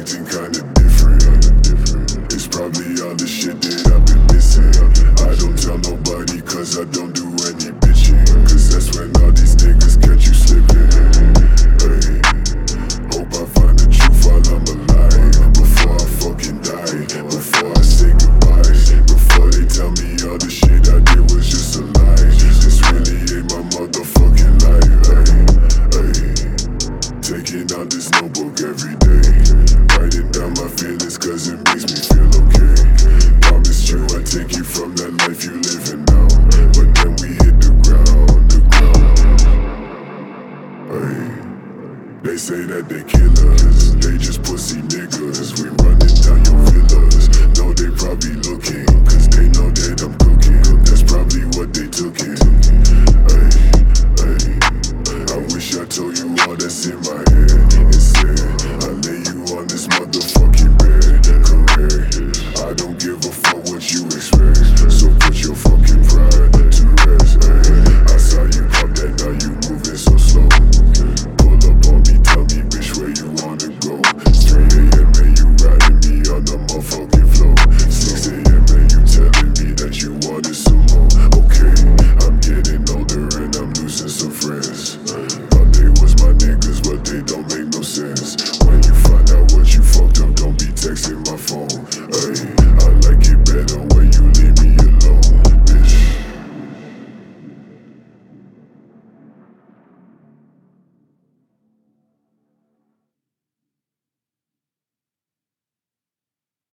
acting kinda different. It's probably all the shit that I've been missing. I don't tell nobody cause I don't do any bitching. Cause that's when all these niggas catch you slipping. Hey, hope I find the truth while I'm alive. Before I fucking die, before I say goodbye, before they tell me all the shit I did was just a lie. This really ain't my motherfucking life. Hey, taking out this notebook every day, writing down my feelings cause it makes me feel okay. Promised you I'd take you from that life you living now, but then we hit the ground. Hey, they say that they killers, they just pussy niggas. We running down your villas, no they probably looking, cause they know that I'm cooking. That's probably what they took it. Hey, I wish I told you all that's in my head. Instead, I lay you on this motherfucking bed. Correct, I don't give a fuck what you expect, so put your fucking pride to rest. I saw you pop that, now you moving so slow. Pull up on me, tell me bitch where you wanna go. 3 AM and you riding me on the motherfucking floor. 6 AM and you telling me that you wanted some more. Okay, I'm getting older and I'm losing some friends. Thought they was my niggas, but they don't make no sense. When you find out what you fucked up, don't be texting my phone.